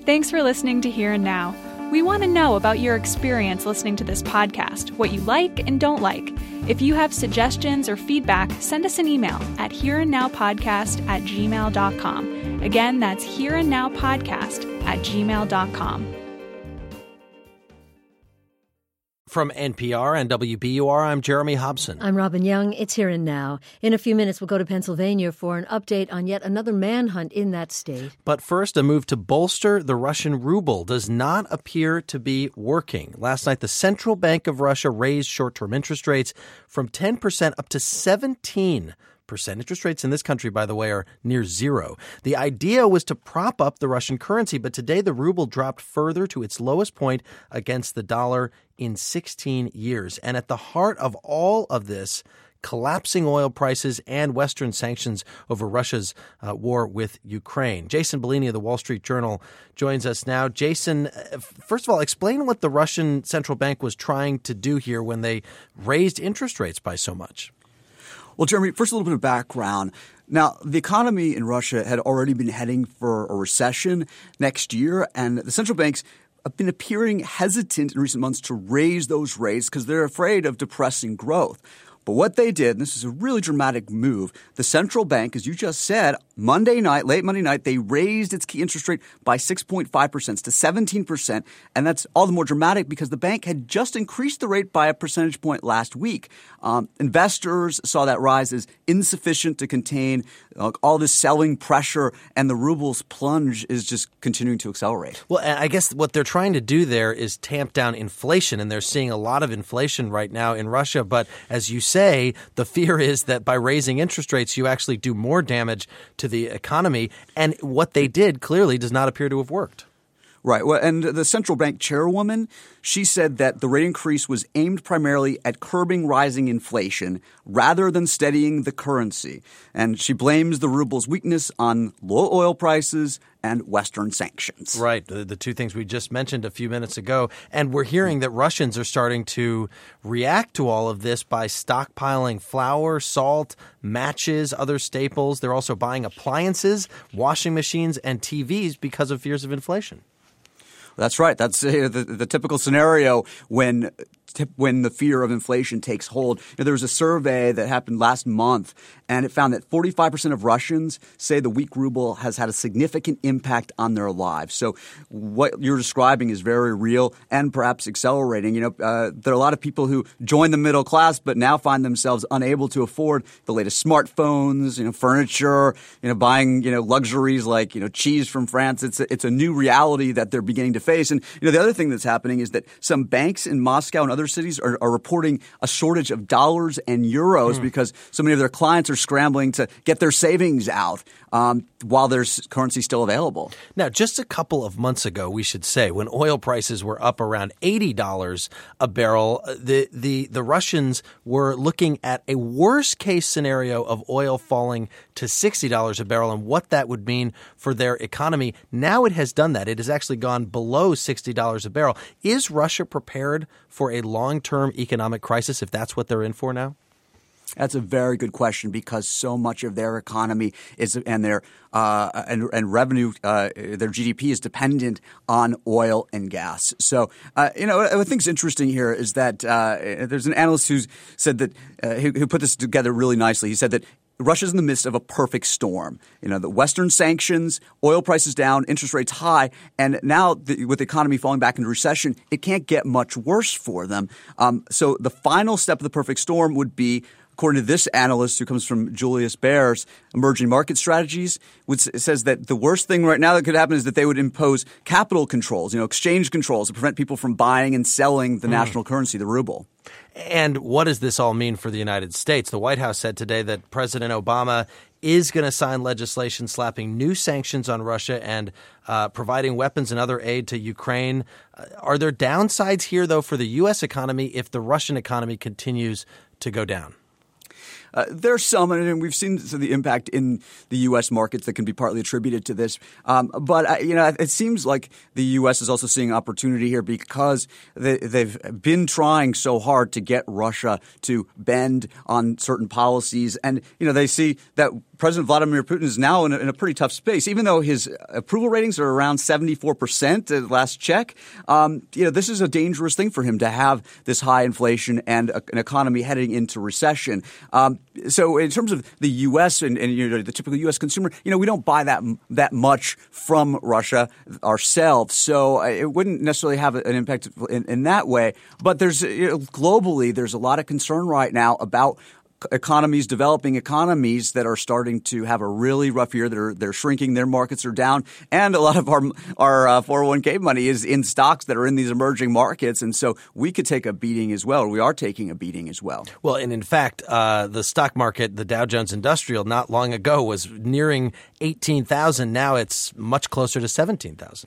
Thanks for listening to Here and Now. We want to know about your experience listening to this podcast, what you like and don't like. If you have suggestions or feedback, send us an email at hereandnowpodcast@gmail.com. Again, that's hereandnowpodcast@gmail.com. From NPR and WBUR, I'm Jeremy Hobson. I'm Robin Young. It's Here and Now. In a few minutes, we'll go to Pennsylvania for an update on yet another manhunt in that state. But first, a move to bolster the Russian ruble does not appear to be working. Last night, the Central Bank of Russia raised short-term interest rates from 10% up to 17%. Interest rates in this country, by the way, are near zero. The idea was to prop up the Russian currency, but today the ruble dropped further to its lowest point against the dollar in 16 years. And at the heart of all of this, collapsing oil prices and Western sanctions over Russia's war with Ukraine. Jason Bellini of the Wall Street Journal joins us now. Jason, first of all, explain what the Russian central bank was trying to do here when they raised interest rates by so much. Well, Jeremy, first a little bit of background. Now, the economy in Russia had already been heading for a recession next year, and the central banks have been appearing hesitant in recent months to raise those rates because they're afraid of depressing growth. But what they did, and this is a really dramatic move, the central bank, as you just said, late Monday night, they raised its key interest rate by 6.5% to 17%. And that's all the more dramatic because the bank had just increased the rate by a percentage point last week. Investors saw that rise as insufficient to contain all this selling pressure, and the ruble's plunge is just continuing to accelerate. Well, I guess what they're trying to do there is tamp down inflation, and they're seeing a lot of inflation right now in Russia. But as you say, the fear is that by raising interest rates, you actually do more damage to the economy. And what they did clearly does not appear to have worked. Right. Well, and the central bank chairwoman, she said that the rate increase was aimed primarily at curbing rising inflation rather than steadying the currency. And she blames the ruble's weakness on low oil prices and Western sanctions. Right. The two things we just mentioned a few minutes ago. And we're hearing that Russians are starting to react to all of this by stockpiling flour, salt, matches, other staples. They're also buying appliances, washing machines, and TVs because of fears of inflation. That's right. That's the typical scenario when the fear of inflation takes hold. There was a survey that happened last month, and it found that 45% of Russians say the weak ruble has had a significant impact on their lives. So what you're describing is very real and perhaps accelerating. There are a lot of people who join the middle class but now find themselves unable to afford the latest smartphones, furniture, buying, luxuries like, cheese from France. It's a new reality that they're beginning to face. And, the other thing that's happening is that some banks in Moscow and other cities are reporting a shortage of dollars and euros because so many of their clients are scrambling to get their savings out while there's currency still available. Now, just a couple of months ago, we should say, when oil prices were up around $80 a barrel, the Russians were looking at a worst-case scenario of oil falling to $60 a barrel and what that would mean for their economy. Now it has done that. It has actually gone below $60 a barrel. Is Russia prepared for a long-term economic crisis if that's what they're in for now? That's a very good question because so much of their economy is and their revenue, their GDP is dependent on oil and gas. So, what I think is interesting here is that there's an analyst who said that who put this together really nicely. He said that Russia's in the midst of a perfect storm. The Western sanctions, oil prices down, interest rates high, and now with the economy falling back into recession, it can't get much worse for them. So the final step of the perfect storm would be, according to this analyst who comes from Julius Baer's Emerging Market Strategies, which says that the worst thing right now that could happen is that they would impose capital controls, exchange controls to prevent people from buying and selling the national currency, the ruble. And what does this all mean for the United States? The White House said today that President Obama is going to sign legislation slapping new sanctions on Russia and providing weapons and other aid to Ukraine. Are there downsides here, though, for the U.S. economy if the Russian economy continues to go down? There's some, and we've seen the impact in the U.S. markets that can be partly attributed to this. But it seems like the U.S. is also seeing opportunity here because they've been trying so hard to get Russia to bend on certain policies. And, they see that President Vladimir Putin is now in a pretty tough space. Even though his approval ratings are around 74% at last check, this is a dangerous thing for him to have this high inflation and an economy heading into recession. So in terms of the U.S. and the typical U.S. consumer, we don't buy that much from Russia ourselves. So it wouldn't necessarily have an impact in that way. But there's globally, there's a lot of concern right now about developing economies that are starting to have a really rough year. They're shrinking. Their markets are down. And a lot of our 401k money is in stocks that are in these emerging markets. And so we could take a beating as well. We are taking a beating as well. Well, and in fact, the stock market, the Dow Jones Industrial, not long ago was nearing 18,000. Now it's much closer to 17,000.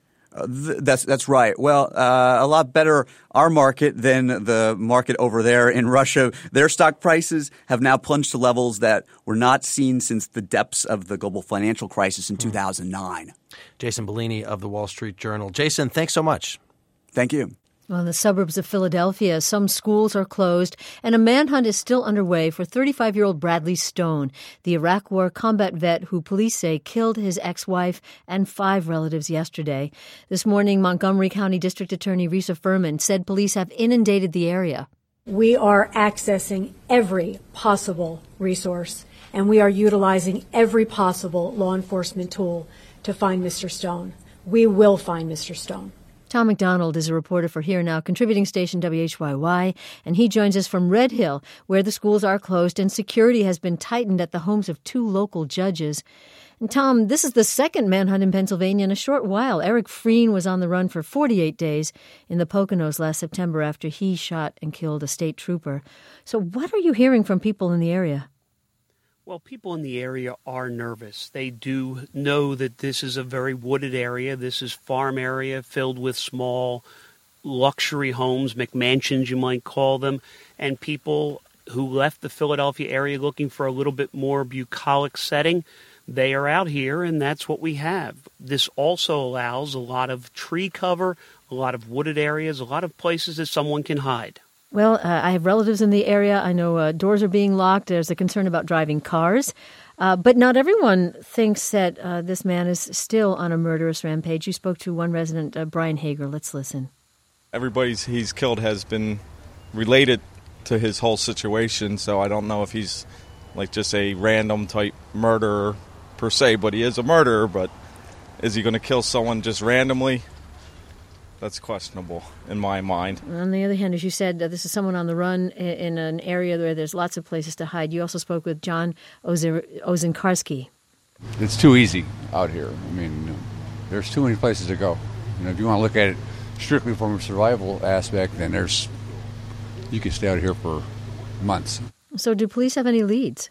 That's right. Well, a lot better our market than the market over there in Russia. Their stock prices have now plunged to levels that were not seen since the depths of the global financial crisis in 2009. Jason Bellini of the Wall Street Journal. Jason, thanks so much. Thank you. Well, in the suburbs of Philadelphia, some schools are closed, and a manhunt is still underway for 35-year-old Bradley Stone, the Iraq War combat vet who police say killed his ex-wife and 5 relatives yesterday. This morning, Montgomery County District Attorney Risa Furman said police have inundated the area. We are accessing every possible resource, and we are utilizing every possible law enforcement tool to find Mr. Stone. We will find Mr. Stone. Tom McDonald is a reporter for Here Now, contributing station WHYY, and he joins us from Red Hill, where the schools are closed and security has been tightened at the homes of 2 local judges. And Tom, this is the second manhunt in Pennsylvania in a short while. Eric Freen was on the run for 48 days in the Poconos last September after he shot and killed a state trooper. So what are you hearing from people in the area? Well, people in the area are nervous. They do know that this is a very wooded area. This is farm area filled with small luxury homes, McMansions you might call them, and people who left the Philadelphia area looking for a little bit more bucolic setting, they are out here, and that's what we have. This also allows a lot of tree cover, a lot of wooded areas, a lot of places that someone can hide. Well, I have relatives in the area. I know doors are being locked. There's a concern about driving cars. But not everyone thinks that this man is still on a murderous rampage. You spoke to one resident, Brian Hager. Let's listen. Everybody he's killed has been related to his whole situation, so I don't know if he's like just a random type murderer per se, but he is a murderer. But is he going to kill someone just randomly? That's questionable in my mind. On the other hand, as you said, this is someone on the run in an area where there's lots of places to hide. You also spoke with John Ozenkarski. It's too easy out here. I mean, there's too many places to go. If you want to look at it strictly from a survival aspect, then you can stay out here for months. So do police have any leads?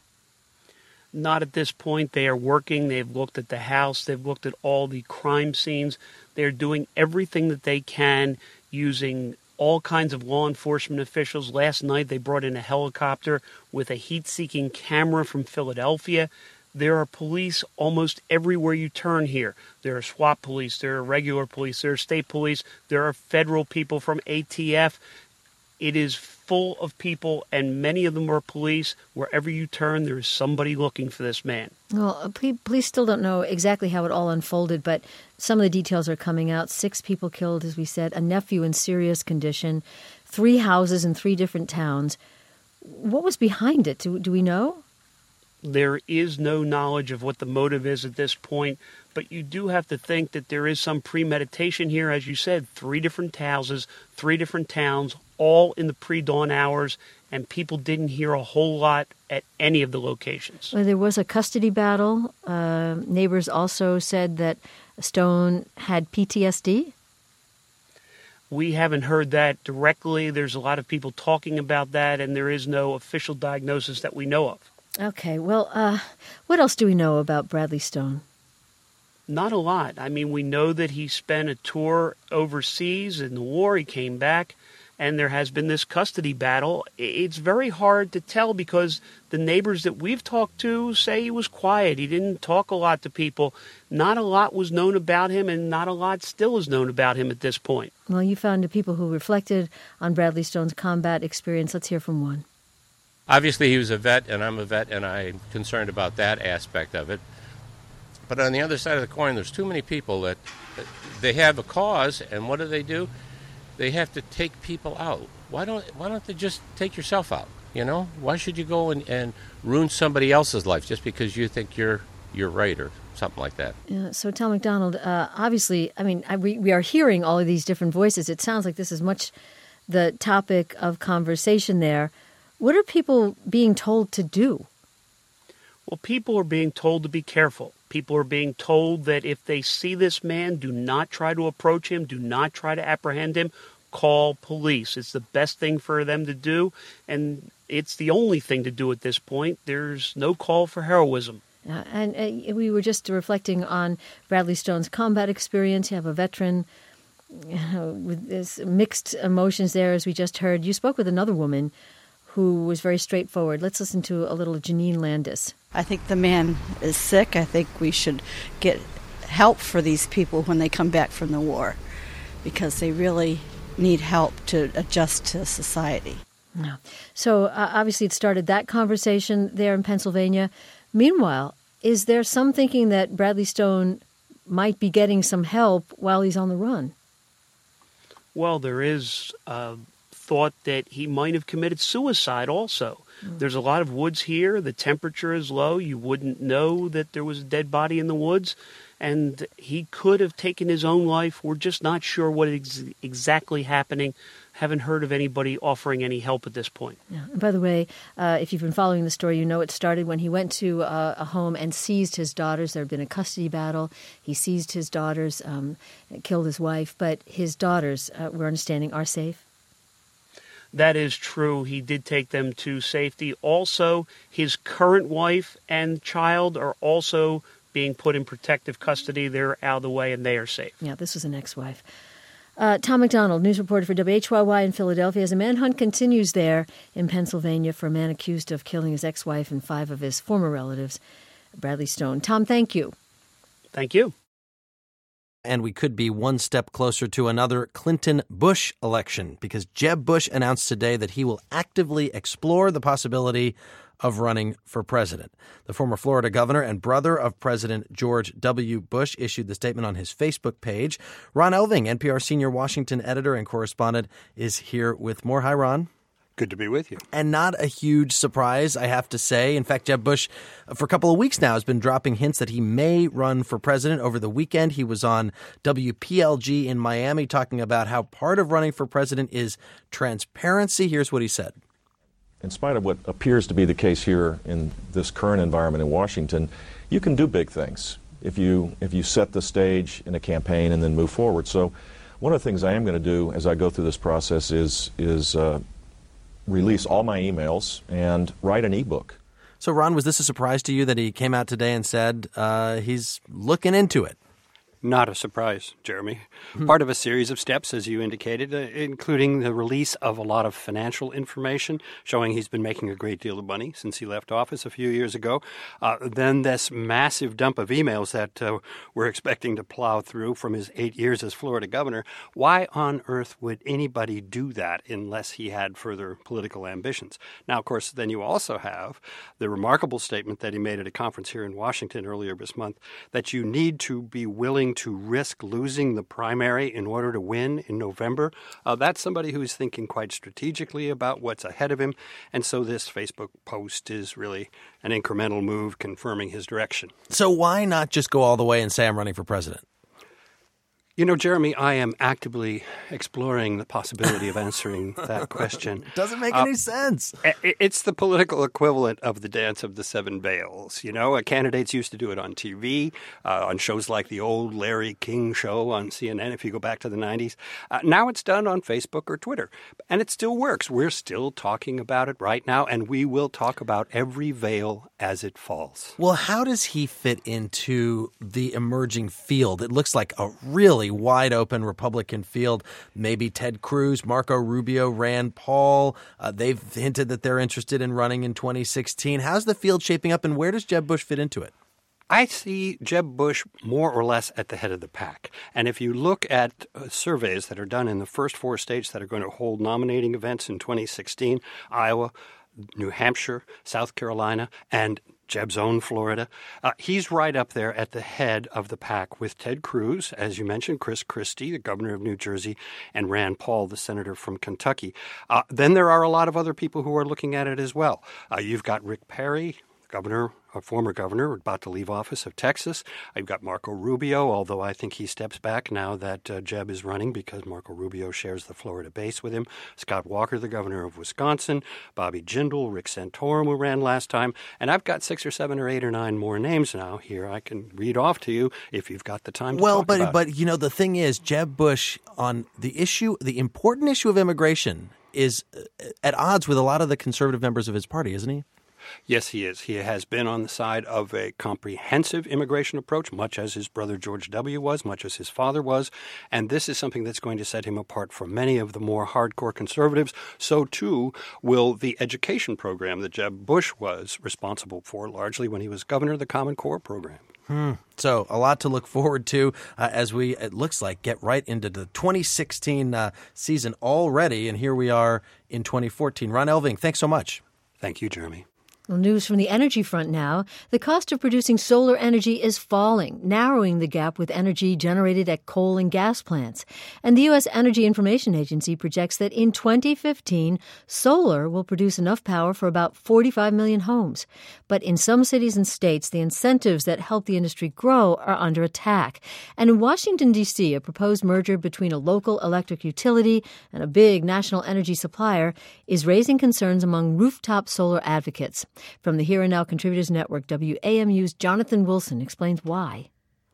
Not at this point. They are working. They've looked at the house. They've looked at all the crime scenes. They're doing everything that they can using all kinds of law enforcement officials. Last night they brought in a helicopter with a heat-seeking camera from Philadelphia. There are police almost everywhere you turn here. There are SWAT police. There are regular police. There are state police. There are federal people from ATF. It is full of people, and many of them are police. Wherever you turn, there is somebody looking for this man. Well, police still don't know exactly how it all unfolded, but some of the details are coming out. 6 people killed, as we said, a nephew in serious condition, 3 houses in 3 different towns. What was behind it? Do we know? There is no knowledge of what the motive is at this point, but you do have to think that there is some premeditation here. As you said, 3 different houses, 3 different towns, all in the pre-dawn hours, and people didn't hear a whole lot at any of the locations. Well, there was a custody battle. Neighbors also said that Stone had PTSD. We haven't heard that directly. There's a lot of people talking about that, and there is no official diagnosis that we know of. Okay, well, what else do we know about Bradley Stone? Not a lot. I mean, we know that he spent a tour overseas in the war. He came back, and there has been this custody battle. It's very hard to tell because the neighbors that we've talked to say he was quiet. He didn't talk a lot to people. Not a lot was known about him, and not a lot still is known about him at this point. Well, you found people who reflected on Bradley Stone's combat experience. Let's hear from one. Obviously, he was a vet, and I'm a vet, and I'm concerned about that aspect of it. But on the other side of the coin, there's too many people that they have a cause, and what do? They have to take people out. Why don't they just take yourself out? You know, why should you go and ruin somebody else's life just because you think you're right or something like that? Yeah, so, Tom McDonald, obviously, I mean, we are hearing all of these different voices. It sounds like this is much the topic of conversation there. What are people being told to do? Well, people are being told to be careful. People are being told that if they see this man, do not try to approach him, do not try to apprehend him, call police. It's the best thing for them to do, and it's the only thing to do at this point. There's no call for heroism. And we were just reflecting on Bradley Stone's combat experience. You have a veteran with this mixed emotions there, as we just heard. You spoke with another woman who was very straightforward. Let's listen to a little of Janine Landis. I think the man is sick. I think we should get help for these people when they come back from the war, because they really need help to adjust to society. No. So obviously it started that conversation there in Pennsylvania. Meanwhile, is there some thinking that Bradley Stone might be getting some help while he's on the run? Well, there is thought that he might have committed suicide also. There's a lot of woods here. The temperature is low. You wouldn't know that there was a dead body in the woods. And he could have taken his own life. We're just not sure what is exactly happening. Haven't heard of anybody offering any help at this point. Yeah. And by the way, if you've been following the story, you know it started when he went to a home and seized his daughters. There had been a custody battle. He seized his daughters, killed his wife. But his daughters, we're understanding, are safe? That is true. He did take them to safety. Also, his current wife and child are also being put in protective custody. They're out of the way and they are safe. Yeah, this was an ex-wife. Tom McDonald, news reporter for WHYY in Philadelphia. As a manhunt continues there in Pennsylvania for a man accused of killing his ex-wife and 5 of his former relatives, Bradley Stone. Tom, thank you. Thank you. And we could be one step closer to another Clinton-Bush election, because Jeb Bush announced today that he will actively explore the possibility of running for president. The former Florida governor and brother of President George W. Bush issued the statement on his Facebook page. Ron Elving, NPR senior Washington editor and correspondent, is here with more. Hi, Ron. Good to be with you. And not a huge surprise, I have to say. In fact, Jeb Bush, for a couple of weeks now, has been dropping hints that he may run for president. Over the weekend, he was on WPLG in Miami talking about how part of running for president is transparency. Here's what he said. In spite of what appears to be the case here in this current environment in Washington, you can do big things if you set the stage in a campaign and then move forward. So one of the things I am going to do as I go through this process is release all my emails and write an ebook. So, Ron, was this a surprise to you that he came out today and said he's looking into it? Not a surprise, Jeremy. Part of a series of steps, as you indicated, including the release of a lot of financial information showing he's been making a great deal of money since he left office a few years ago. Then this massive dump of emails that we're expecting to plow through from his 8 years as Florida governor. Why on earth would anybody do that unless he had further political ambitions? Now, of course, then you also have the remarkable statement that he made at a conference here in Washington earlier this month that you need to be willing to risk losing the primary in order to win in November. That's somebody who's thinking quite strategically about what's ahead of him. And so this Facebook post is really an incremental move confirming his direction. So why not just go all the way and say I'm running for president? You know, Jeremy, I am actively exploring the possibility of answering that question. Doesn't make any sense. It's the political equivalent of the Dance of the Seven Veils. You know, candidates used to do it on TV, on shows like the old Larry King show on CNN, if you go back to the 90s. Now it's done on Facebook or Twitter, and it still works. We're still talking about it right now, and we will talk about every veil as it falls. Well, how does he fit into the emerging field? It looks like a really really wide open Republican field. Maybe Ted Cruz, Marco Rubio, Rand Paul. They've hinted that they're interested in running in 2016. How's the field shaping up, and where does Jeb Bush fit into it? I see Jeb Bush more or less at the head of the pack. And if you look at surveys that are done in the first 4 states that are going to hold nominating events in 2016, Iowa, New Hampshire, South Carolina, and Jeb's own Florida, he's right up there at the head of the pack with Ted Cruz, as you mentioned, Chris Christie, the governor of New Jersey, and Rand Paul, the senator from Kentucky. Then there are a lot of other people who are looking at it as well. You've got Rick Perry, a former governor about to leave office of Texas. I've got Marco Rubio, although I think he steps back now that Jeb is running because Marco Rubio shares the Florida base with him. Scott Walker, the governor of Wisconsin. Bobby Jindal, Rick Santorum, who ran last time. And I've got 6 or 7 or 8 or 9 more names now here I can read off to you if you've got the time to talk about. But you know, the thing is, Jeb Bush on the important issue of immigration is at odds with a lot of the conservative members of his party, isn't he? Yes, he is. He has been on the side of a comprehensive immigration approach, much as his brother George W. was, much as his father was. And this is something that's going to set him apart from many of the more hardcore conservatives. So, too, will the education program that Jeb Bush was responsible for largely when he was governor of the Common Core program. So a lot to look forward to as we, it looks like, get right into the 2016 season already. And here we are in 2014. Ron Elving, thanks so much. Thank you, Jeremy. Well, news from the energy front now. The cost of producing solar energy is falling, narrowing the gap with energy generated at coal and gas plants. And the U.S. Energy Information Agency projects that in 2015, solar will produce enough power for about 45 million homes. But in some cities and states, the incentives that help the industry grow are under attack. And in Washington, D.C., a proposed merger between a local electric utility and a big national energy supplier is raising concerns among rooftop solar advocates. From the Here and Now Contributors Network, WAMU's Jonathan Wilson explains why.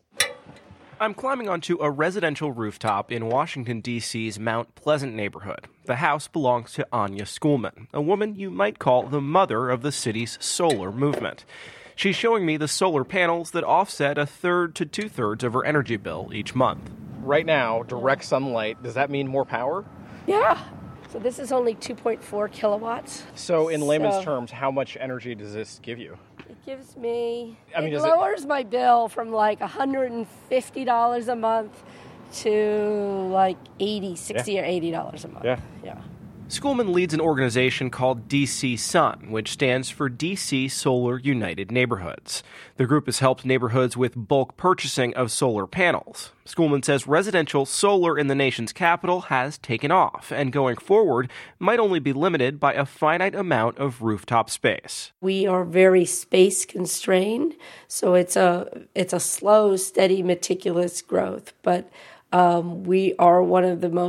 I'm climbing onto a residential rooftop in Washington, D.C.'s Mount Pleasant neighborhood. The house belongs to Anya Schoolman, a woman you might call the mother of the city's solar movement. She's showing me the solar panels that offset 1/3 to 2/3 of her energy bill each month. Right now, direct sunlight, does that mean more power? Yeah. So this is only 2.4 kilowatts. So in layman's terms, how much energy does this give you? It gives me, it lowers my bill from like $150 a month to like $60 or $80 a month. Yeah. Schoolman leads an organization called DC Sun, which stands for DC Solar United Neighborhoods. The group has helped neighborhoods with bulk purchasing of solar panels. Schoolman says residential solar in the nation's capital has taken off, and going forward might only be limited by a finite amount of rooftop space. We are very space constrained, so it's a slow, steady, meticulous growth. But we are one of the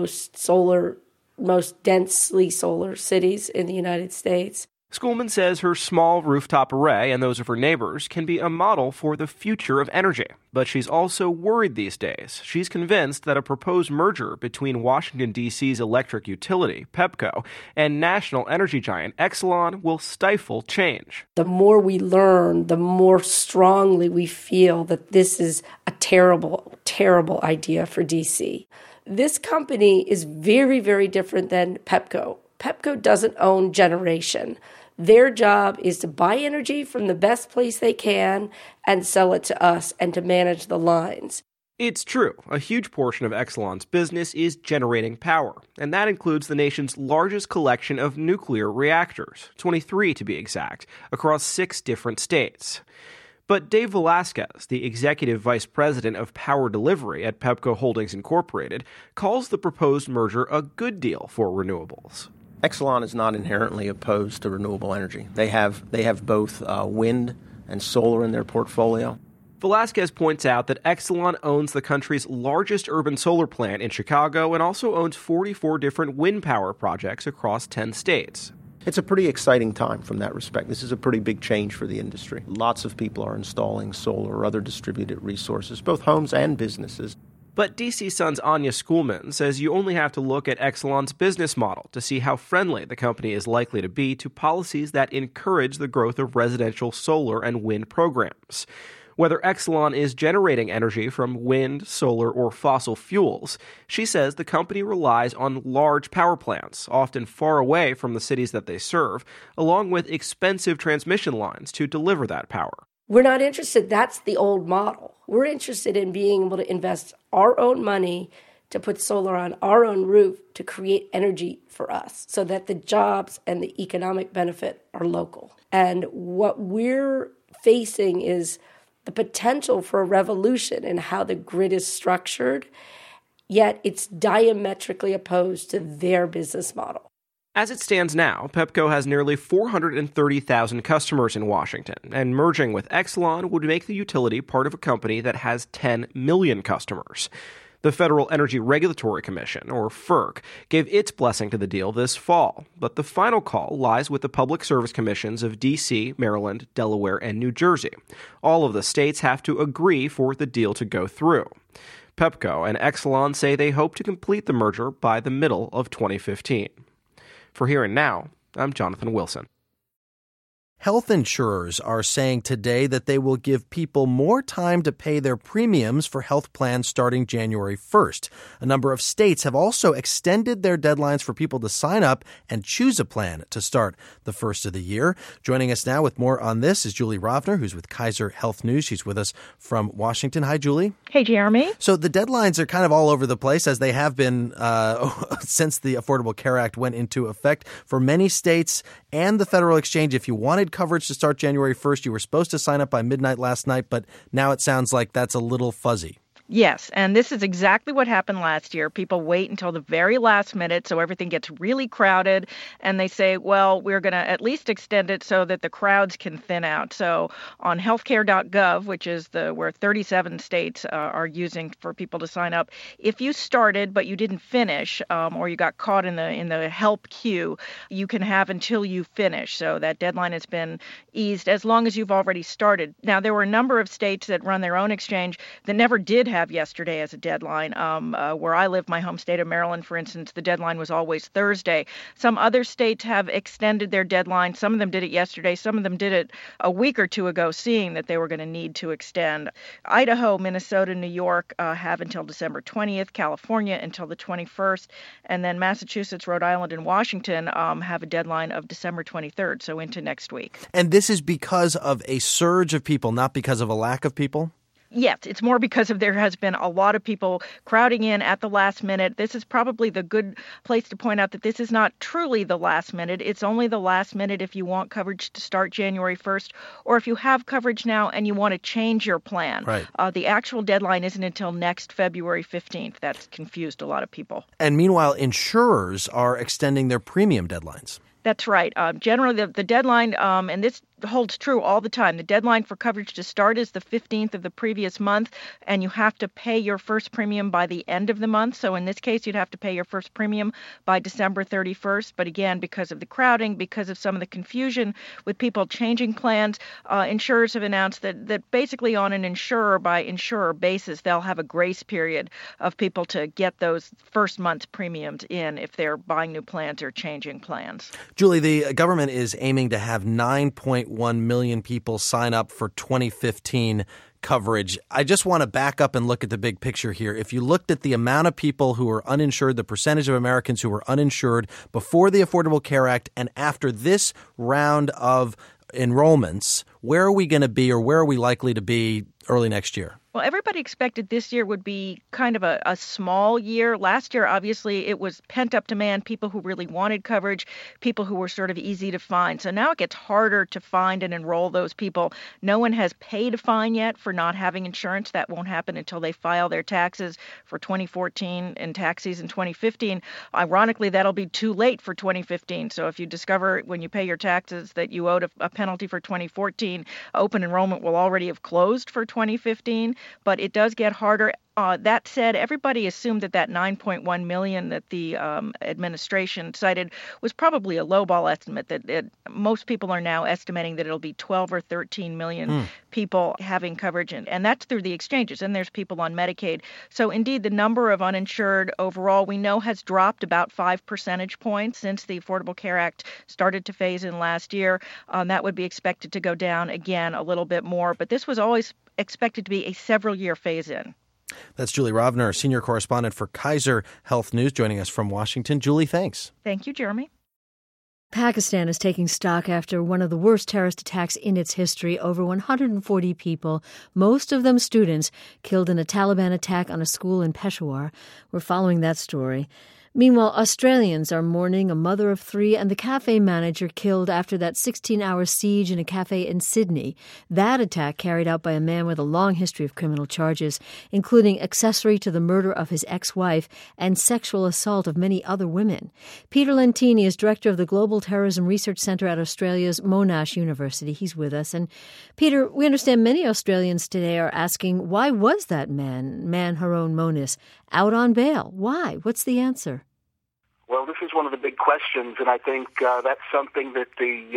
most densely solar cities in the United States. Schoolman says her small rooftop array and those of her neighbors can be a model for the future of energy. But she's also worried these days. She's convinced that a proposed merger between Washington, D.C.'s electric utility, PEPCO, and national energy giant Exelon will stifle change. The more we learn, the more strongly we feel that this is a terrible, terrible idea for D.C. This company is very, very different than PEPCO. PEPCO doesn't own generation. Their job is to buy energy from the best place they can and sell it to us and to manage the lines. It's true. A huge portion of Exelon's business is generating power, and that includes the nation's largest collection of nuclear reactors, 23 to be exact, across 6 different states. But Dave Velasquez, the executive vice president of power delivery at PEPCO Holdings Incorporated, calls the proposed merger a good deal for renewables. Exelon is not inherently opposed to renewable energy. They have both wind and solar in their portfolio. Velasquez points out that Exelon owns the country's largest urban solar plant in Chicago and also owns 44 different wind power projects across 10 states. It's a pretty exciting time from that respect. This is a pretty big change for the industry. Lots of people are installing solar or other distributed resources, both homes and businesses. But DC Sun's Anya Schoolman says you only have to look at Exelon's business model to see how friendly the company is likely to be to policies that encourage the growth of residential solar and wind programs. whether Exelon is generating energy from wind, solar, or fossil fuels. She says the company relies on large power plants, often far away from the cities that they serve, along with expensive transmission lines to deliver that power. We're not interested. That's the old model. We're interested in being able to invest our own money to put solar on our own roof to create energy for us so that the jobs and the economic benefit are local. And what we're facing is the potential for a revolution in how the grid is structured, yet it's diametrically opposed to their business model. As it stands now, Pepco has nearly 430,000 customers in Washington, and merging with Exelon would make the utility part of a company that has 10 million customers. The Federal Energy Regulatory Commission, or FERC, gave its blessing to the deal this fall, but the final call lies with the Public Service Commissions of D.C., Maryland, Delaware, and New Jersey. All of the states have to agree for the deal to go through. Pepco and Exelon say they hope to complete the merger by the middle of 2015. For Here and Now, I'm Jonathan Wilson. Health insurers are saying today that they will give people more time to pay their premiums for health plans starting January 1st. A number of states have also extended their deadlines for people to sign up and choose a plan to start the first of the year. Joining us now with more on this is Julie Rovner, who's with Kaiser Health News. She's with us from Washington. Hi, Julie. Hey, Jeremy. So the deadlines are kind of all over the place, as they have been since the Affordable Care Act went into effect. For many states and the Federal Exchange, if you wanted coverage to start January 1st, you were supposed to sign up by midnight last night, but now it sounds like that's a little fuzzy. Yes, and this is exactly what happened last year. People wait until the very last minute, so everything gets really crowded, and they say, well, we're going to at least extend it so that the crowds can thin out. So on healthcare.gov, which is where 37 states are using for people to sign up, if you started but you didn't finish, or you got caught in the help queue, you can have until you finish. So that deadline has been eased as long as you've already started. Now, there were a number of states that run their own exchange that never did have yesterday as a deadline. Where I live, my home state of Maryland, for instance, the deadline was always Thursday. Some other states have extended their deadline. Some of them did it yesterday. Some of them did it a week or two ago, seeing that they were going to need to extend. Idaho, Minnesota, New York have until December 20th, California until the 21st, and then Massachusetts, Rhode Island, and Washington have a deadline of December 23rd, so into next week. And this is because of a surge of people, not because of a lack of people? Yes, it's more because there has been a lot of people crowding in at the last minute. This is probably the good place to point out that this is not truly the last minute. It's only the last minute if you want coverage to start January 1st, or if you have coverage now and you want to change your plan. Right. The actual deadline isn't until next February 15th. That's confused a lot of people. And meanwhile, insurers are extending their premium deadlines. That's right. Generally, the deadline, and this holds true all the time, the deadline for coverage to start is the 15th of the previous month, and you have to pay your first premium by the end of the month. So in this case, you'd have to pay your first premium by December 31st. But again, because of the crowding, because of some of the confusion with people changing plans, insurers have announced that basically on an insurer-by-insurer basis, they'll have a grace period of people to get those first month's premiums in if they're buying new plans or changing plans. Julie, the government is aiming to have 9.1 million people sign up for 2015 coverage. I just want to back up and look at the big picture here. If you looked at the amount of people who are uninsured, the percentage of Americans who were uninsured before the Affordable Care Act and after this round of enrollments, where are we going to be, or where are we likely to be early next year? Well, everybody expected this year would be kind of a small year. Last year, obviously, it was pent-up demand, people who really wanted coverage, people who were sort of easy to find. So now it gets harder to find and enroll those people. No one has paid a fine yet for not having insurance. That won't happen until they file their taxes for 2014 and tax season 2015. Ironically, that'll be too late for 2015. So if you discover when you pay your taxes that you owed a penalty for 2014, open enrollment will already have closed for 2015. But it does get harder. That said, everybody assumed that 9.1 million that the administration cited was probably a lowball estimate, that most people are now estimating that it'll be 12 or 13 million people having coverage, and that's through the exchanges, and there's people on Medicaid. So indeed, the number of uninsured overall we know has dropped about 5 percentage points since the Affordable Care Act started to phase in last year. That would be expected to go down again a little bit more, but this was always expected to be a several-year phase-in. That's Julie Rovner, senior correspondent for Kaiser Health News, joining us from Washington. Julie, thanks. Thank you, Jeremy. Pakistan is taking stock after one of the worst terrorist attacks in its history. Over 140 people, most of them students, killed in a Taliban attack on a school in Peshawar. We're following that story. Meanwhile, Australians are mourning a mother of three and the cafe manager killed after that 16-hour siege in a cafe in Sydney. That attack carried out by a man with a long history of criminal charges, including accessory to the murder of his ex-wife and sexual assault of many other women. Peter Lentini is director of the Global Terrorism Research Centre at Australia's Monash University. He's with us. And Peter, we understand many Australians today are asking, why was that man Haroon Monis, out on bail? Why? What's the answer? Well, this is one of the big questions, and I think that's something that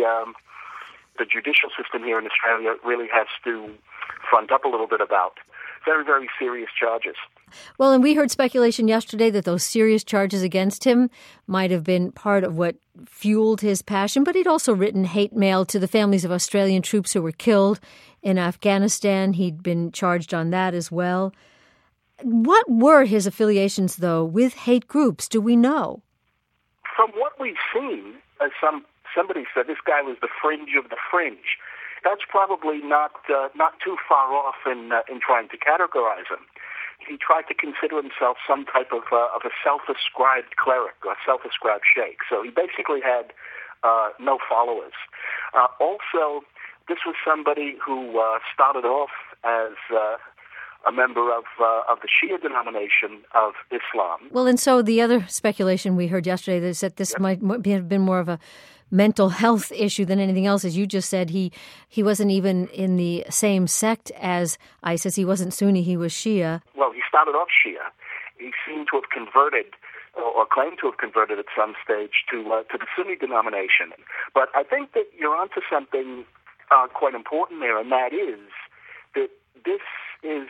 the judicial system here in Australia really has to front up a little bit about. Very, very serious charges. Well, and we heard speculation yesterday that those serious charges against him might have been part of what fueled his passion, but he'd also written hate mail to the families of Australian troops who were killed in Afghanistan. He'd been charged on that as well. What were his affiliations, though, with hate groups? Do we know? From what we've seen, as somebody said, this guy was the fringe of the fringe. That's probably not too far off in trying to categorize him. He tried to consider himself some type of a self-ascribed cleric or self-ascribed sheikh. So he basically had no followers. Also, this was somebody who started off as a member of the Shia denomination of Islam. Well, and so the other speculation we heard yesterday is that this might have been more of a mental health issue than anything else. As you just said, he wasn't even in the same sect as ISIS. He wasn't Sunni, he was Shia. Well, he started off Shia. He seemed to have converted, or claimed to have converted at some stage to the Sunni denomination. But I think that you're onto something quite important there, and that is that this is,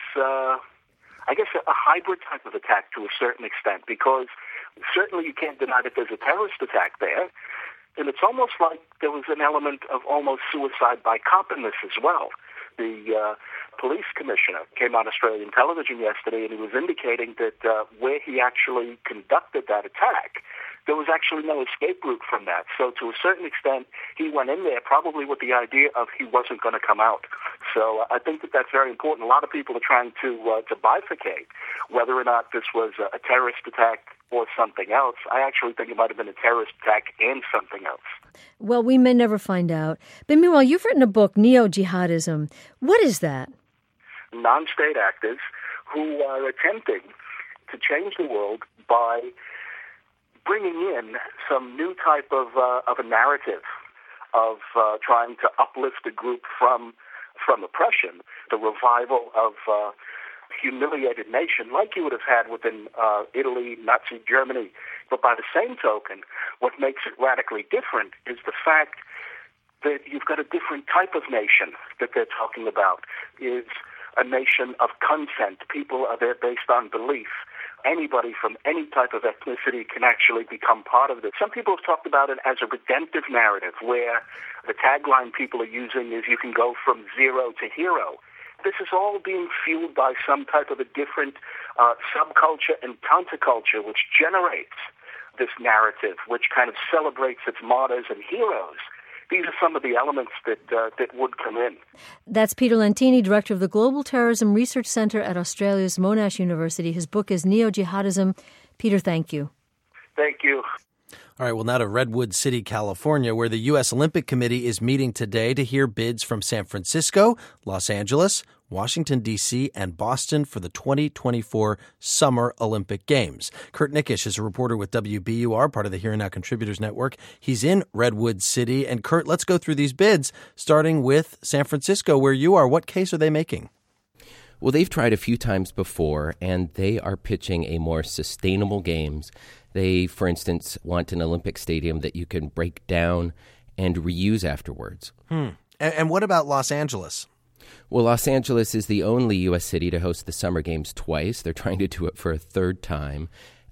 I guess, a hybrid type of attack to a certain extent, because certainly you can't deny that there's a terrorist attack there, and it's almost like there was an element of almost suicide by cop in this as well. The police commissioner came on Australian television yesterday, and he was indicating that where he actually conducted that attack, there was actually no escape route from that. So to a certain extent, he went in there probably with the idea of he wasn't going to come out. So I think that that's very important. A lot of people are trying to bifurcate whether or not this was a terrorist attack or something else. I actually think it might have been a terrorist attack and something else. Well, we may never find out. But meanwhile, you've written a book, Neo-Jihadism. What is that? Non-state actors who are attempting to change the world by bringing in some new type of a narrative of trying to uplift a group from oppression, the revival of humiliated nation like you would have had within Italy, Nazi Germany. But by the same token, what makes it radically different is the fact that you've got a different type of nation that they're talking about. Is a nation of consent. People are there based on belief. Anybody from any type of ethnicity can actually become part of this. Some people have talked about it as a redemptive narrative, where the tagline people are using is you can go from zero to hero. This is all being fueled by some type of a different subculture and counterculture, which generates this narrative, which kind of celebrates its martyrs and heroes. These are some of the elements that would come in. That's Peter Lentini, director of the Global Terrorism Research Centre at Australia's Monash University. His book is Neo-Jihadism. Peter, thank you. Thank you. All right, well, now to Redwood City, California, where the U.S. Olympic Committee is meeting today to hear bids from San Francisco, Los Angeles, Washington, D.C., and Boston for the 2024 Summer Olympic Games. Kurt Nickisch is a reporter with WBUR, part of the Here and Now Contributors Network. He's in Redwood City. And Kurt, let's go through these bids, starting with San Francisco, where you are. What case are they making? Well, they've tried a few times before, and they are pitching a more sustainable games. They, for instance, want an Olympic stadium that you can break down and reuse afterwards. And what about Los Angeles? Well, Los Angeles is the only U.S. city to host the Summer Games twice. They're trying to do it for a third time.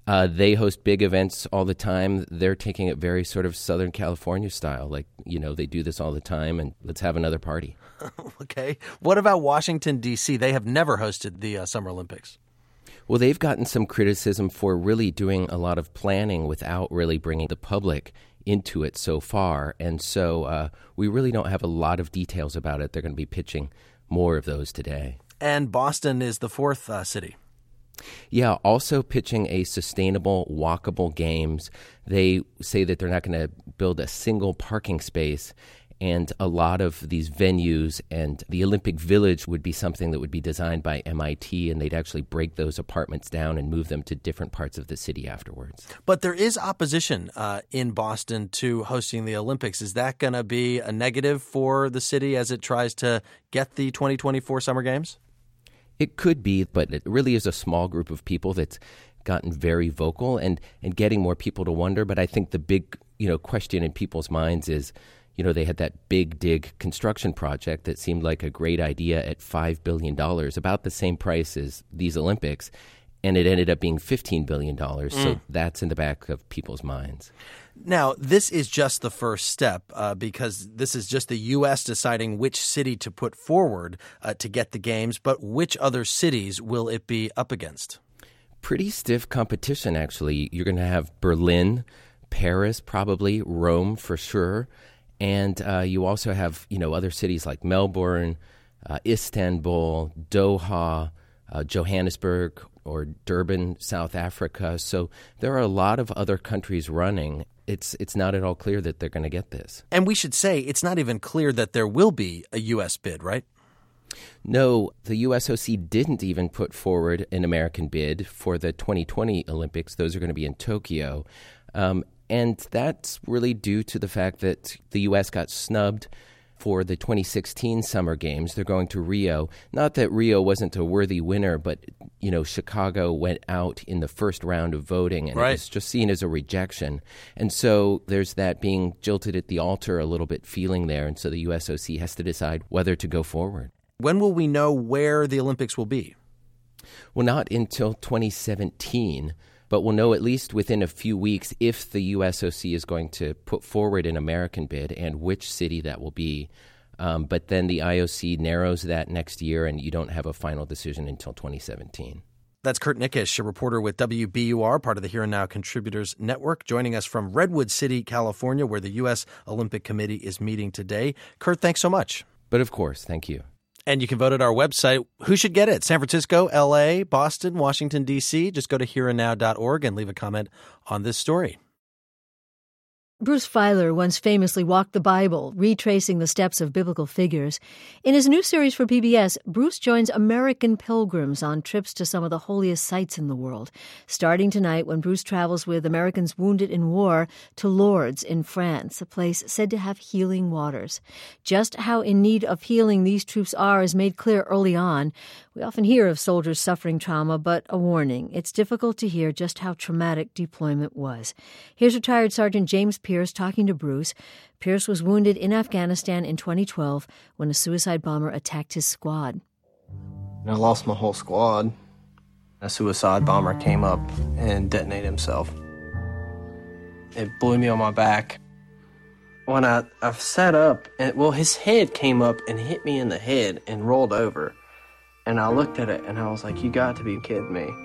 They host big events all the time. They're taking it very sort of Southern California style. Like, they do this all the time, and let's have another party. Okay. What about Washington, D.C.? They have never hosted the Summer Olympics. Well, they've gotten some criticism for really doing a lot of planning without really bringing the public into it so far. And so we really don't have a lot of details about it. They're going to be pitching more of those today. And Boston is the fourth city. Yeah, also pitching a sustainable, walkable games. They say that they're not going to build a single parking space, and a lot of these venues and the Olympic Village would be something that would be designed by MIT, and they'd actually break those apartments down and move them to different parts of the city afterwards. But there is opposition in Boston to hosting the Olympics. Is that going to be a negative for the city as it tries to get the 2024 Summer Games? It could be, but it really is a small group of people that's gotten very vocal and getting more people to wonder. But I think the big, question in people's minds is, they had that big dig construction project that seemed like a great idea at $5 billion, about the same price as these Olympics, and it ended up being $15 billion. So that's in the back of people's minds. Now, this is just the first step because this is just the U.S. deciding which city to put forward to get the games. But which other cities will it be up against? Pretty stiff competition, actually. You're going to have Berlin, Paris, probably, Rome for sure. And you also have, other cities like Melbourne, Istanbul, Doha, Johannesburg, or Durban, South Africa. So there are a lot of other countries running. It's not at all clear that they're going to get this. And we should say it's not even clear that there will be a U.S. bid, right? No, the USOC didn't even put forward an American bid for the 2020 Olympics. Those are going to be in Tokyo. And that's really due to the fact that the U.S. got snubbed for the 2016 Summer Games. They're going to Rio. Not that Rio wasn't a worthy winner, but, Chicago went out in the first round of voting, and It was just seen as a rejection. And so there's that being jilted at the altar a little bit feeling there, and so the USOC has to decide whether to go forward. When will we know where the Olympics will be? Well, not until 2017. But we'll know at least within a few weeks if the USOC is going to put forward an American bid and which city that will be. But then the IOC narrows that next year, and you don't have a final decision until 2017. That's Kurt Nickish, a reporter with WBUR, part of the Here and Now Contributors Network, joining us from Redwood City, California, where the U.S. Olympic Committee is meeting today. Kurt, thanks so much. But of course, thank you. And you can vote at our website. Who should get it? San Francisco, L.A., Boston, Washington, D.C.? Just go to hereandnow.org and leave a comment on this story. Bruce Feiler once famously walked the Bible, retracing the steps of biblical figures. In his new series for PBS, Bruce joins American pilgrims on trips to some of the holiest sites in the world, starting tonight when Bruce travels with Americans wounded in war to Lourdes in France, a place said to have healing waters. Just how in need of healing these troops are is made clear early on. We often hear of soldiers suffering trauma, but a warning, it's difficult to hear just how traumatic deployment was. Here's retired Sergeant James Pierce talking to Bruce. Pierce was wounded in Afghanistan in 2012 when a suicide bomber attacked his squad. I lost my whole squad. A suicide bomber came up and detonated himself. It blew me on my back. When I sat up, his head came up and hit me in the head and rolled over. And I looked at it and I was like, you got to be kidding me.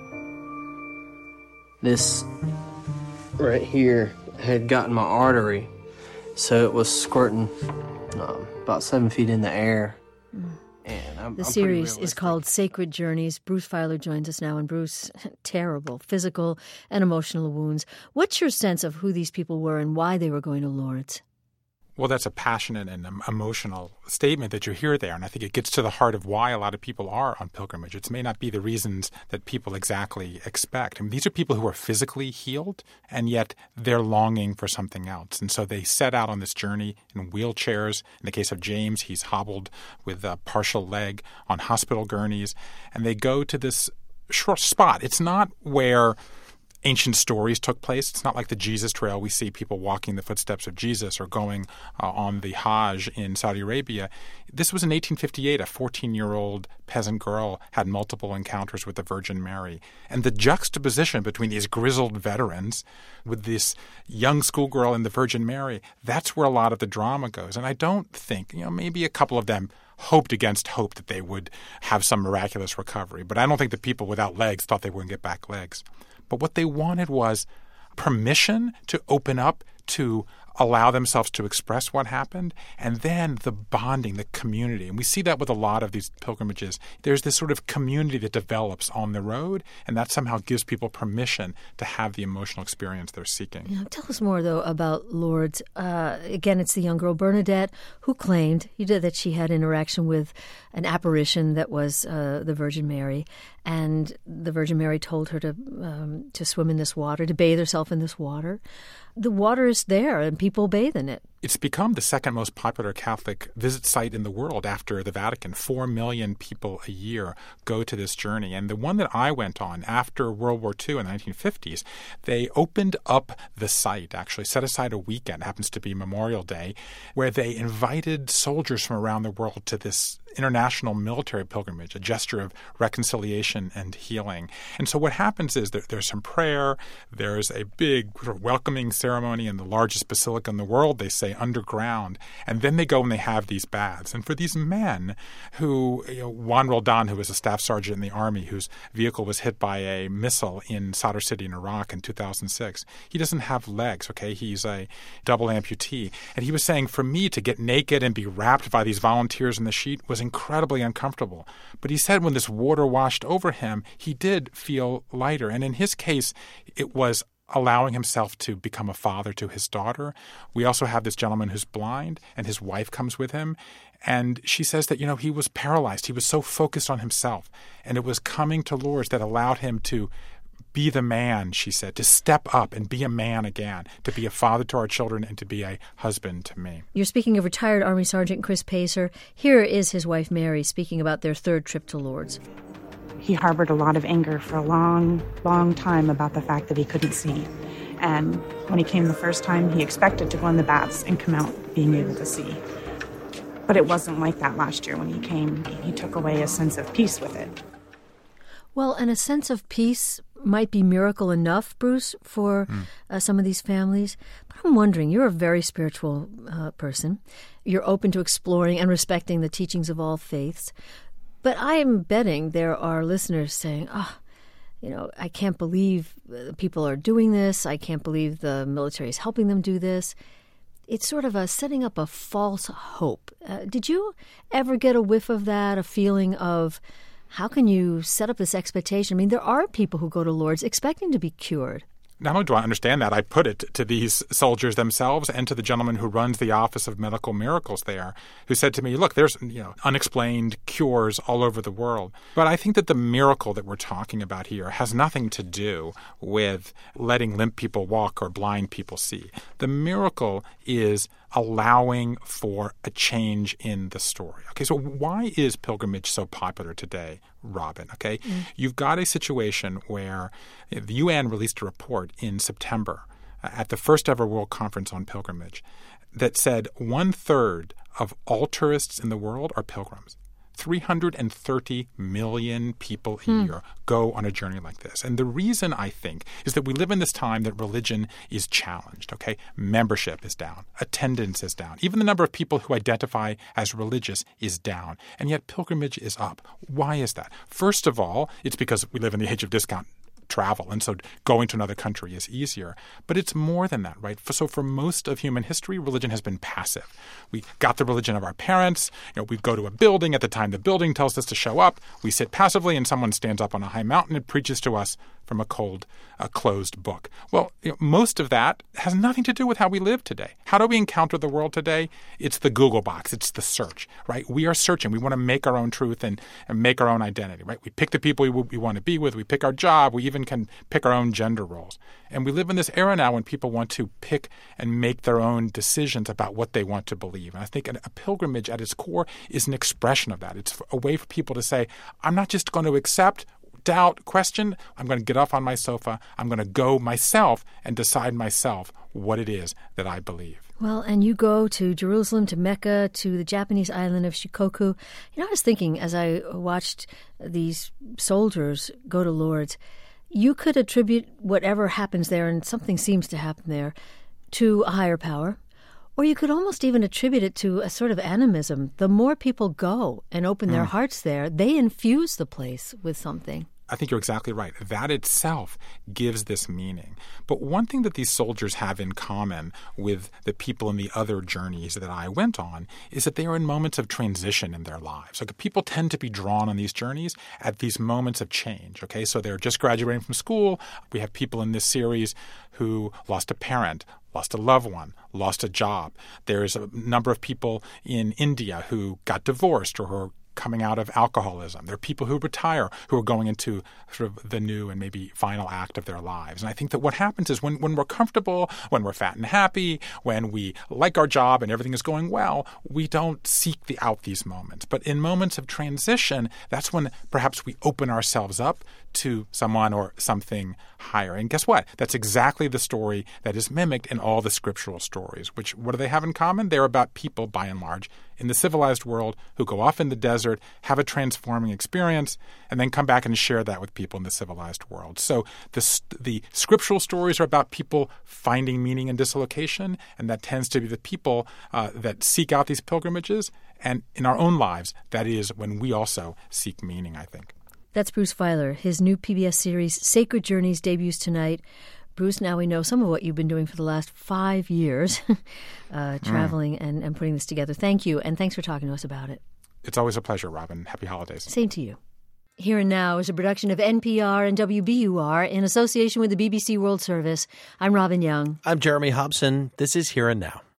This right here had gotten my artery, so it was squirting about 7 feet in the air. And the series is called Sacred Journeys. Bruce Feiler joins us now. And Bruce, terrible physical and emotional wounds. What's your sense of who these people were and why they were going to Lourdes? Well, that's a passionate and emotional statement that you hear there, and I think it gets to the heart of why a lot of people are on pilgrimage. It may not be the reasons that people exactly expect. I mean, these are people who are physically healed, and yet they're longing for something else. And so they set out on this journey in wheelchairs. In the case of James, he's hobbled with a partial leg on hospital gurneys, and they go to this short spot. It's not where ancient stories took place. It's not like the Jesus Trail. We see people walking the footsteps of Jesus or going on the Hajj in Saudi Arabia. This was in 1858. A 14-year-old peasant girl had multiple encounters with the Virgin Mary. And the juxtaposition between these grizzled veterans with this young schoolgirl and the Virgin Mary, that's where a lot of the drama goes. And I don't think, maybe a couple of them hoped against hope that they would have some miraculous recovery. But I don't think the people without legs thought they were going to get back legs. But what they wanted was permission to open up, to allow themselves to express what happened, and then the bonding, the community. And we see that with a lot of these pilgrimages. There's this sort of community that develops on the road, and that somehow gives people permission to have the emotional experience they're seeking. Tell us more, though, about Lourdes. Again, it's the young girl Bernadette who claimed that she had interaction with an apparition that was the Virgin Mary, and the Virgin Mary told her to swim in this water, to bathe herself in this water. The water is there, and people bathe in it. It's become the second most popular Catholic visit site in the world after the Vatican. 4 million people a year go to this journey. And the one that I went on after World War II in the 1950s, they opened up the site, actually set aside a weekend, happens to be Memorial Day, where they invited soldiers from around the world to this international military pilgrimage, a gesture of reconciliation and healing. And so what happens is there's some prayer, there's a big sort of welcoming ceremony in the largest basilica in the world, they say underground, and then they go and they have these baths. And for these men who, Juan Roldan, who was a staff sergeant in the army, whose vehicle was hit by a missile in Sadr City in Iraq in 2006, he doesn't have legs, okay? He's a double amputee. And he was saying, for me to get naked and be wrapped by these volunteers in the sheet was incredibly uncomfortable. But he said when this water washed over him, he did feel lighter. And in his case, it was allowing himself to become a father to his daughter. We also have this gentleman who's blind, and his wife comes with him. And she says that, he was paralyzed. He was so focused on himself. And it was coming to Lourdes that allowed him to be the man, she said, to step up and be a man again, to be a father to our children and to be a husband to me. You're speaking of retired Army Sergeant Chris Pacer. Here is his wife, Mary, speaking about their third trip to Lourdes. He harbored a lot of anger for a long, long time about the fact that he couldn't see. And when he came the first time, he expected to go in the baths and come out being able to see. But it wasn't like that last year when he came. He took away a sense of peace with it. Well, and a sense of peace might be miracle enough, Bruce, for some of these families. But I'm wondering, you're a very spiritual person. You're open to exploring and respecting the teachings of all faiths. But I am betting there are listeners saying, I can't believe people are doing this. I can't believe the military is helping them do this. It's sort of setting up a false hope. Did you ever get a whiff of that, a feeling of, how can you set up this expectation? I mean, there are people who go to Lourdes expecting to be cured. Not only do I understand that, I put it to these soldiers themselves and to the gentleman who runs the Office of Medical Miracles there, who said to me, look, there's unexplained cures all over the world. But I think that the miracle that we're talking about here has nothing to do with letting limp people walk or blind people see. The miracle is allowing for a change in the story. Okay, so why is pilgrimage so popular today, Robin? Okay, You've got a situation where the UN released a report in September at the first ever World Conference on Pilgrimage that said 1/3 of all tourists in the world are pilgrims. 330 million people a year go on a journey like this. And the reason, I think, is that we live in this time that religion is challenged, okay? Membership is down. Attendance is down. Even the number of people who identify as religious is down. And yet pilgrimage is up. Why is that? First of all, it's because we live in the age of discount travel, and so going to another country is easier. But it's more than that, right? So for most of human history, religion has been passive. We got the religion of our parents. We go to a building. At the time the building tells us to show up, we sit passively, and someone stands up on a high mountain and preaches to us from a closed book. Well, most of that has nothing to do with how we live today. How do we encounter the world today? It's the Google box. It's the search, right? We are searching. We want to make our own truth and make our own identity, right? We pick the people we want to be with. We pick our job. We even can pick our own gender roles. And we live in this era now when people want to pick and make their own decisions about what they want to believe. And I think a pilgrimage at its core is an expression of that. It's a way for people to say, I'm not just going to accept doubt, question, I'm going to get off on my sofa. I'm going to go myself and decide myself what it is that I believe. Well, and you go to Jerusalem, to Mecca, to the Japanese island of Shikoku. I was thinking as I watched these soldiers go to Lourdes, you could attribute whatever happens there, and something seems to happen there, to a higher power. Or you could almost even attribute it to a sort of animism. The more people go and open their hearts there, they infuse the place with something. I think you're exactly right. That itself gives this meaning. But one thing that these soldiers have in common with the people in the other journeys that I went on is that they are in moments of transition in their lives. Like, people tend to be drawn on these journeys at these moments of change. Okay, so they're just graduating from school. We have people in this series who lost a parent, lost a loved one, lost a job. There's a number of people in India who got divorced or who are coming out of alcoholism. There are people who retire who are going into sort of the new and maybe final act of their lives. And I think that what happens is when we're comfortable, when we're fat and happy, when we like our job and everything is going well, we don't seek out these moments. But in moments of transition, that's when perhaps we open ourselves up to someone or something higher. And guess what? That's exactly the story that is mimicked in all the scriptural stories, which, what do they have in common? They're about people, by and large, in the civilized world who go off in the desert, have a transforming experience, and then come back and share that with people in the civilized world. So the scriptural stories are about people finding meaning in dislocation, and that tends to be the people that seek out these pilgrimages. And in our own lives, that is when we also seek meaning, I think. That's Bruce Feiler. His new PBS series, Sacred Journeys, debuts tonight. Bruce, now we know some of what you've been doing for the last 5 years, traveling and putting this together. Thank you, and thanks for talking to us about it. It's always a pleasure, Robin. Happy holidays. Same to you. Here and Now is a production of NPR and WBUR in association with the BBC World Service. I'm Robin Young. I'm Jeremy Hobson. This is Here and Now.